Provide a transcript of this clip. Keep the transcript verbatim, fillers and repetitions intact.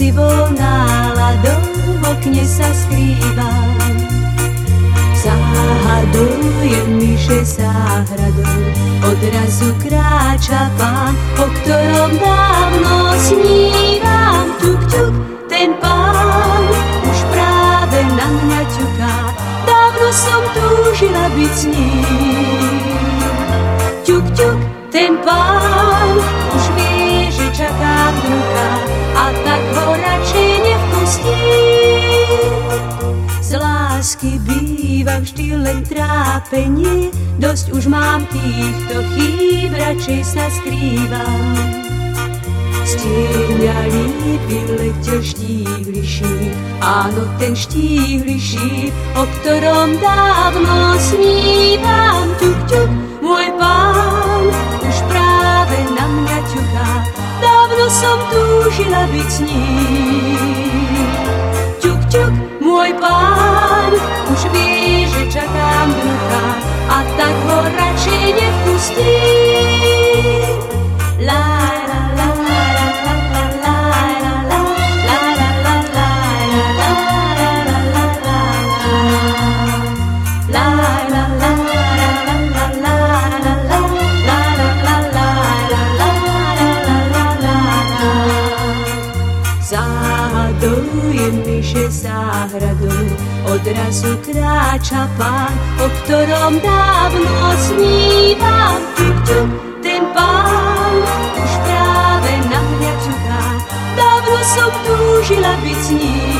sivou náladou v okne sa skrývam. Záhaduje mi, že záhradou odrazu kráča pán, o ktorom dávno snívam. Ťuk, ťuk, ten pán už práve na mňa ťuká, dávno som túžila byť s ním. Ťuk, ťuk, ten pán už vie, že čakám druha, a tak ho radšej nevpustím. Z lásky býva vždy len trápenie, dosť už mám týchto chýb, radšej sa skrývam. Z tieňa lípy letel štíhly šíp, áno, ten štíhly šíp, o ktorom dávno snívam. Ťuk, ťuk, môj pán už práve na mňa ťuká, dávno som túžila byť s ním. Ťuk, ťuk, môj pán už vie, že čakám druha, a tak ho radšej nevpustím. La, la, la, la, la, la, la, la, la, la, la, la, la, la, záhaduje mi, že záhradou odrazu kráča pán, o ktorom dávno snívam. Ťuk, ťuk, ten pán už práve na mňa ťuká, dávno som túžila byť s ním.